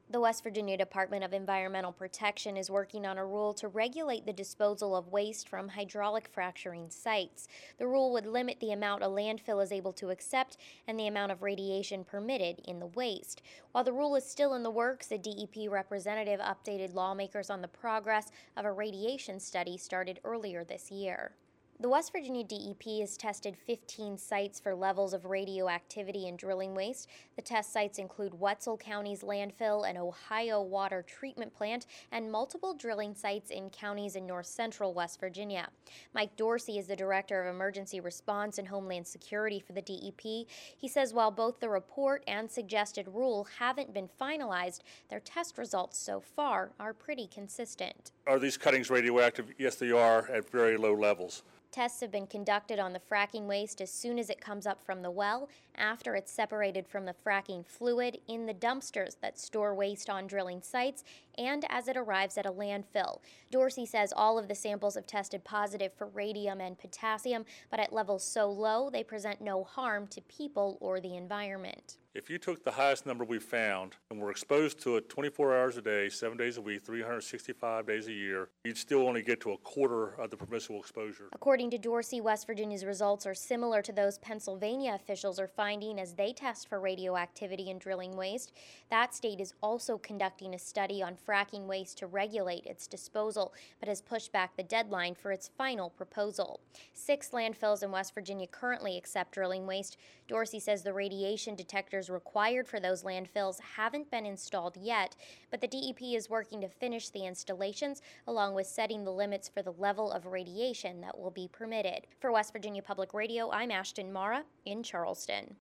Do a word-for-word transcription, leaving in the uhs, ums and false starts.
The West Virginia Department of Environmental Protection is working on a rule to regulate the disposal of waste from hydraulic fracturing sites. The rule would limit the amount a landfill is able to accept and the amount of radiation permitted in the waste. While the rule is still in the works, a D E P representative updated lawmakers on the progress of a radiation study started earlier this year. The West Virginia D E P has tested fifteen sites for levels of radioactivity in drilling waste. The test sites include Wetzel County's landfill, an Ohio water treatment plant, and multiple drilling sites in counties in north central West Virginia. Mike Dorsey is the Director of Emergency Response and Homeland Security for the D E P. He says while both the report and suggested rule haven't been finalized, their test results so far are pretty consistent. Are these cuttings radioactive? Yes, they are at very low levels. Tests have been conducted on the fracking waste as soon as it comes up from the well, after it's separated from the fracking fluid, in the dumpsters that store waste on drilling sites, and as it arrives at a landfill. Dorsey says all of the samples have tested positive for radium and potassium, but at levels so low they present no harm to people or the environment. If you took the highest number we found and were exposed to it twenty-four hours a day, seven days a week, three hundred sixty-five days a year, you'd still only get to a quarter of the permissible exposure. According to Dorsey, West Virginia's results are similar to those Pennsylvania officials are finding as they test for radioactivity in drilling waste. That state is also conducting a study on fracking waste to regulate its disposal, but has pushed back the deadline for its final proposal. Six landfills in West Virginia currently accept drilling waste. Dorsey says the radiation detectors required for those landfills haven't been installed yet, but the D E P is working to finish the installations along with setting the limits for the level of radiation that will be permitted. For West Virginia Public Radio, I'm Ashton Mara in Charleston.